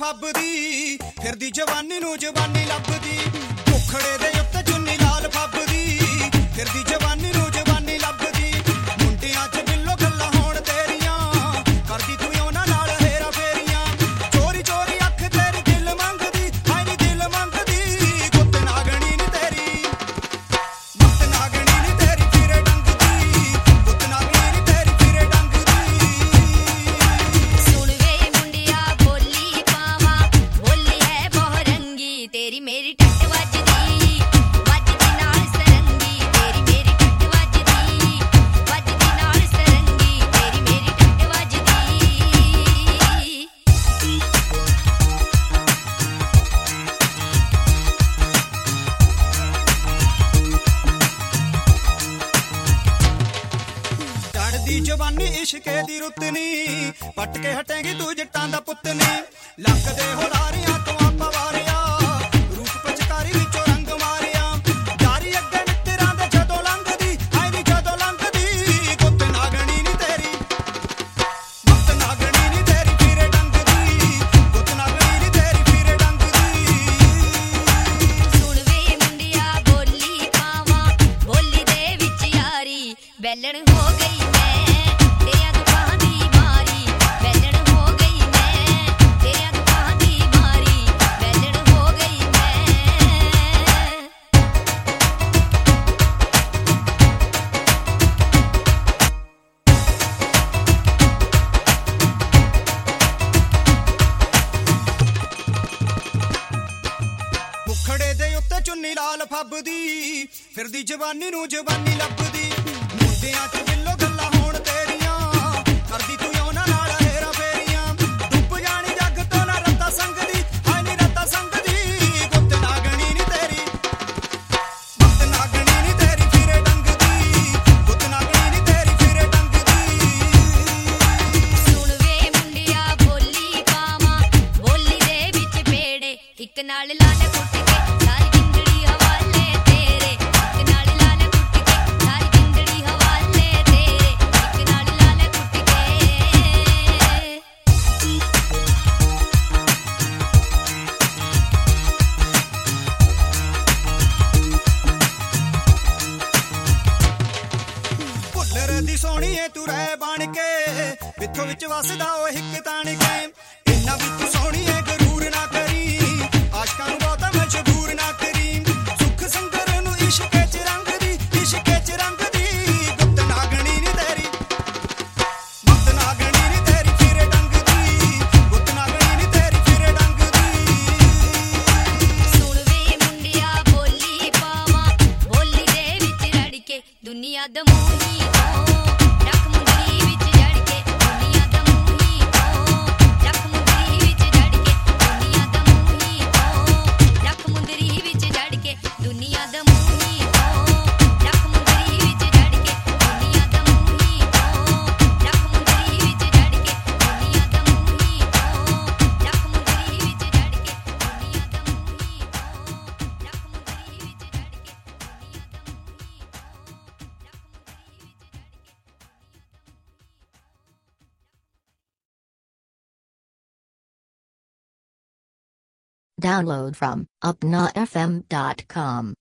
ਫੱਬਦੀ ਫਿਰਦੀ ਜਵਾਨੀ ਨੂੰ ਜਵਾਨੀ ਲੱਭਦੀ ਮੁਖੜੇ ਦੇ ਉੱਤੇ ਚੁੰਨੀ ਲਾਲ ਫੱਬਦੀ ਫਿਰਦੀ ਜਵਾਨੀ ਨੂੰ ਜਵਾਨੀ ਲੱਭਦੀ ਮੁੰਡਿਆਂ 'ਚ ਬਿੱਲੋ ਗੱਲਾਂ ਹੋਣ ਤੇਰੀਆਂ ਕਰਦੀ ਤੂੰ ਉਹਨਾਂ ਨਾਲ ਹੇਰਾ ਫੇਰੀਆਂ ਚੋਰੀ ਚੋਰੀ ਅੱਖ ਤੇਰੀ ਦਿਲ ਮੰਗਦੀ ਹਾਏ ਨੀ ਦਿਲ ਮੰਗਦੀ ਗੁੱਤ ਨਾਗਣੀ ਨੀ ਤੇਰੀ ਗੁੱਤ ਨਾਗਣੀ ਨੀ ਤੇਰੀ ਫਿਰੇ ਡੰਗਦੀ ਗੁੱਤ ਨਾਗਣੀ ਨੀ ਤੇਰੀ ਫਿਰੇ ਡੰਗਦੀ ਸੁਣ ਵੇ ਮੁੰਡਿਆ ਬੋਲੀ ਪਾਵਾਂ ਬੋਲੀ ਹੈ ਬਹੁ ਰੰਗੀ ਤੇਰੀ ਮੇਰੀ ਟੱਟ ਵੱਜਦੀ ਵੱਜਦੀ ਨਾਲ ਸਰੰਗੀ ਤੇਰੀ ਮੇਰੀ ਟੱਟ ਵੱਜਦੀ ਵੱਜਦੀ ਨਾਲ ਸਰੰਗੀ ਤੇਰੀ ਮੇਰੀ ਟੱਟ ਵੱਜਦੀ ਚੜਦੀ ਜਵਾਨੀ ਇਸ਼ਕੇ ਦੀ ਰੁੱਤ ਨੀ ਪੱਟ ਕੇ ਹਟੇਗੀ ਤੂੰ ਜੱਟਾਂ ਦਾ ਪੁੱਤ ਨੀ ਲੱਗਦੇ ਹੋਲਾਰੀਆਂ ਤੋਂ ਆਪਾਂ ਵਾਰਿਆ ਰੂਪ ਪਚਕਾਰੀ ਵਿੱਚੋਂ ਰੰਗ ਮਾਰਿਆ ਜਾਰੀ ਅੱਗੇ ਨਿੱਤਰਾਂ ਦੇ ਜਦੋਂ ਲੰਘਦੀ ਹਾਏ ਨੀ ਜਦੋਂ ਲੰਘਦੀ ਗੁੱਤ ਨਾਗਣੀ ਨੀ ਤੇਰੀ ਗੁੱਤ ਨਾਗਣੀ ਨੀ ਤੇਰੀ ਫਿਰੇ ਡੰਗਦੀ ਗੁੱਤ ਨਾਗਣੀ ਨੀ ਤੇਰੀ ਫਿਰੇ ਡੰਗਦੀ ਸੁਣ ਵੇ ਮੁੰਡਿਆ ਬੋਲੀ ਪਾਵਾਂ ਬੋਲੀ ਦੇ ਵਿੱਚ ਯਾਰੀ ਬੈਲਣ ਹੋ ਗਈ ਮੈਂ ਤੇਰਿਆਂ ਦੁਕਾਨ ਦੀ ਮਾਰੀ ਬੈਲਣ ਹੋ ਗਈ ਮੈਂ ਤੇਰਿਆਂ ਦੁਕਾਨ ਦੀ ਮਾਰੀ ਬੈਲਣ ਹੋ ਗਈ ਮੈਂ ਮੁਖੜੇ ਦੇ ਉੱਤੇ ਚੁੰਨੀ ਲਾਲ ਫੱਬਦੀ ਫਿਰਦੀ ਜਵਾਨੀ ਨੂੰ ਜਵਾਨੀ ਲੱਭਦੀ ਮੁੰਡਿਆਂ 'ਚ ਬਿੱਲੋ ਗੱਲਾਂ ਹੋਣ ਤੇਰੀਆਂ ਕਰਦੀ ਤੂੰ ਉਹਨਾਂ ਨਾਲ ਹੇਰਾ ਫੇਰੀਆਂ ਡੁੱਬ ਜਾਣੀ ਜੱਗ ਤੋਂ ਨਾ ਰੱਤਾ ਸੰਗਦੀ ਹਾਏ ਨੀ ਰੱਤਾ ਸੰਗਦੀ ਗੁੱਤ ਨਾਗਣੀ ਨੀ ਤੇਰੀ ਗੁੱਤ ਨਾਗਣੀ ਨੀ ਤੇਰੀ ਫਿਰੇ ਡੰਗਦੀ ਗੁੱਤ ਨਾਗਣੀ ਨੀ ਤੇਰੀ ਫਿਰੇ ਡੰਗਦੀ ਸੁਣ ਵੇ ਮੁੰਡਿਆ ਬੋਲੀ ਪਾਵਾਂ ਬੋਲੀ ਦੇ ਵਿੱਚ ਪੇੜੇ ਇੱਕ ਨਾਲ ਲਾਲ ਕੁੱਟ ਕੇ ਸਾਰੀ ਜਿੰਦੜੀ ਹਵਾਲੇ ਤੇਰੇ ਇੱਕ ਨਾਲ ਲਾਲ ਕੁੱਟ ਕੇ ਸਾਰੀ ਜਿੰਦੜੀ ਹਵਾਲੇ ਤੇਰੇ ਇੱਕ ਨਾਲ ਲਾਲ ਕੁੱਟ ਕੇ ਭੁੱਲਰ ਦੀ ਸੋਹਣੀ ਏ ਤੂੰ ਰਹਿ ਬਣ ਕੇ ਵਿੱਚੋਂ ਵਿੱਚ ਵਸਦਾ ਉਹ ਹਿੱਕ ਤਾਣ ਕੇ ਇੰਨਾ ਵੀ ਤੂੰ ਸੋਹਣੀ ਏ ਗਰੂਰ ਨਾ ਕਰੀ ਆਸ਼ਕਾਂ ਨੂੰ ਬਹੁਤਾ ਮਜਬੂਰ ਨਾ ਕਰੀ ਸੁੱਖ ਸੰਗਰ ਨੂੰ ਇਸ਼ਕੇ 'ਚ ਰੰਗਦੀ ਇਸ਼ਕੇ 'ਚ ਰੰਗਦੀ ਗੁੱਤ ਨਾਗਣੀ ਨੀ ਤੇਰੀ ਗੁੱਤ ਨਾਗਣੀ ਨੀ ਤੇਰੀ ਫਿਰੇ ਡੰਗਦੀ ਗੁੱਤ ਨਾਗਣੀ ਨੀ ਤੇਰੀ ਫਿਰੇ ਡੰਗਦੀ ਸੁਣ ਵੇ ਮੁੰਡਿਆ ਬੋਲੀ ਪਾਵਾਂ ਬੋਲੀ ਦੇ ਵਿੱਚ ਰੜ ਕੇ ਦੁਨੀਆ ਦਾ ਮੂੰਹੀ ਤੋਂ ਰੱਖ ਮੁੰਦਰੀ ਵਿੱਚ ਜੜ ਕੇ ਦੁਨੀਆ ਦਾ ਮੂੰਹੀ ਤੋਂ ਰੱਖ ਮੁੰਦਰੀ ਵਿੱਚ ਜੜ ਕੇ ਦੁਨੀਆ ਦਾ ਮੂੰਹੀ ਤੋਂ ਰੱਖ ਮੁੰਦਰੀ ਵਿੱਚ ਜੜ ਕੇ ਦੁਨੀਆ ਦਾ ਮੂੰਹੀ ਤੋਂ ਰੱਖ ਮੁੰਦਰੀ ਵਿੱਚ ਜੜ ਕੇ ਦੁਨੀਆ ਦਾ ਮੂੰਹੀ ਤੋਂ ਰੱਖ ਮੁੰਦਰੀ ਵਿੱਚ ਜੜ ਕੇ ਦੁਨੀਆ ਦਾ ਮੂੰਹੀ ਤੋਂ ਰੱਖ ਮੁੰਦਰੀ ਵਿੱਚ ਜੜ ਕੇ ਦੁਨੀਆ ਦਾ ਮੂੰਹੀ ਤੋਂ ਰੱਖ ਮੁੰਦਰੀ ਵਿੱਚ ਜੜ ਕੇ ਦੁਨੀਆ ਦਾ Download from upnafm.com.